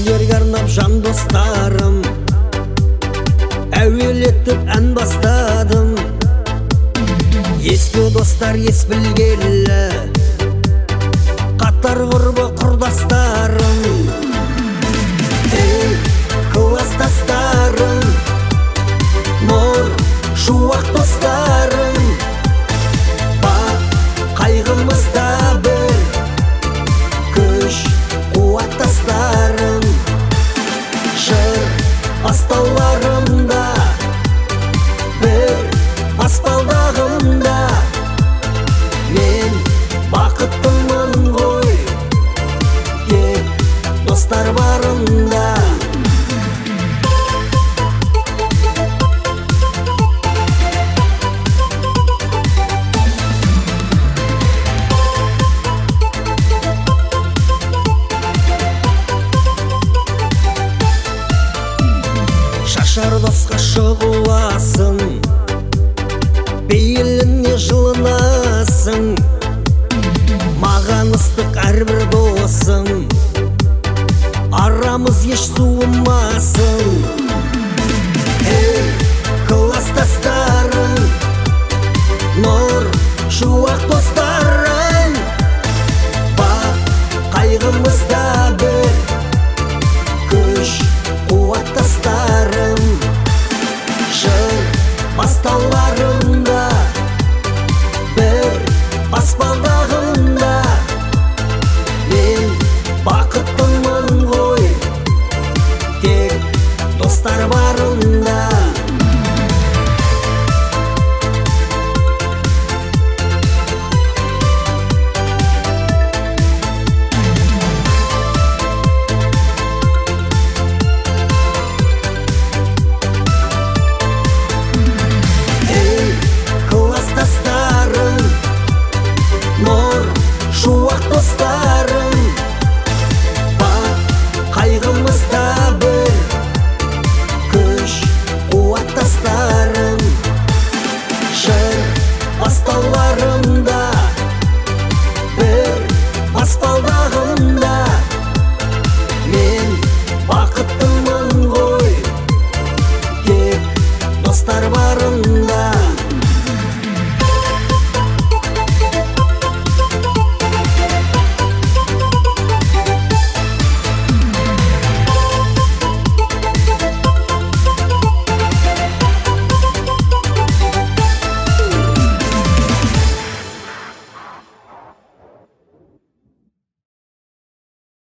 сіздерге арнап жан достарым, әуелетіп ән бастадым. Ескі достар ес білгелі, қатар құрбы құрдастарым. Ей, класстастарым, нұр шуақ достарым, бақ қайғымызда бір күш қуаттастарым. Жыр астауларымда бір аспалдағымда мен бақыттымын ғой, тек достар барында. Шашар досқа шығуласын, бейіліне жылынасың. Маған ыстық әрбір досың, арамыз еш суымасын. Ей, класстастарым, нұр шуақ достарым, бақ қайғымызда бір күш қуаттастарым. Жыр бастауларымда бір аспалдағымда мен бақыттымын ғой, тек достар барында. Класстастарым, нұр шуақ достарым, бақ қайғымызда бір күш қуаттастарым. Жыр бастауларымда бір аспалда